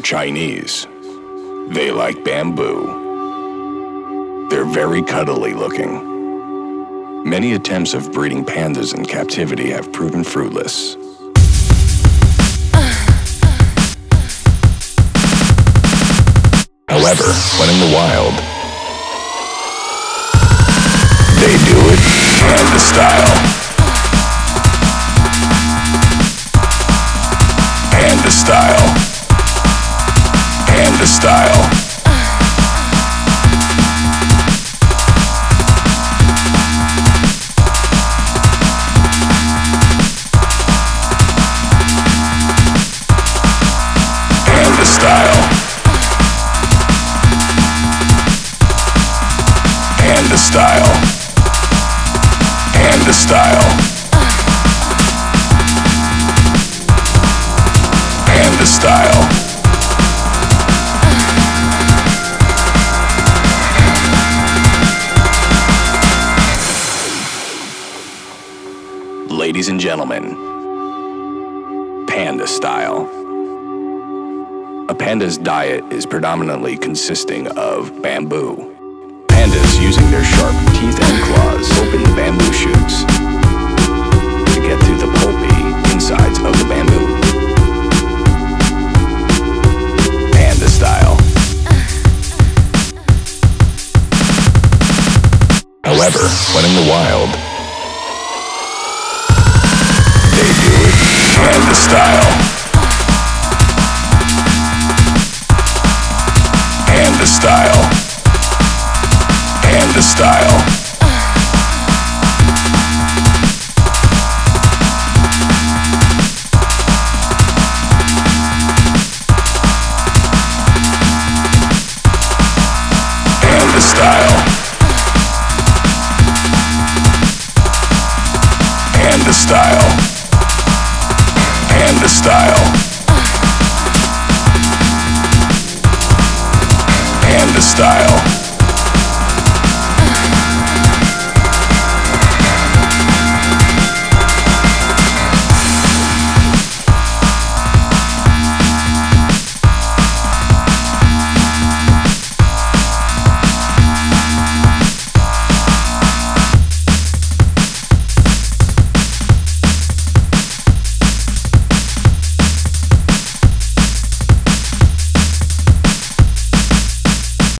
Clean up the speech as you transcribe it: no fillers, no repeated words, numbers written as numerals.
Chinese. They like bamboo. They're very cuddly looking. Many attempts of breeding pandas in captivity have proven fruitless. However, when in the wild, they do it panda style. Panda style. Panda style. Panda style. Panda style. Panda style. Panda style. Ladies and gentlemen, panda style. A panda's diet is predominantly consisting of bamboo. Pandas, using their sharp teeth and claws, open bamboo shoots to get through the pulpy insides of the bamboo. Panda style. However, when in the wild, they do it panda style. Panda style. Panda style. Panda style. Panda style. Panda style. Panda style.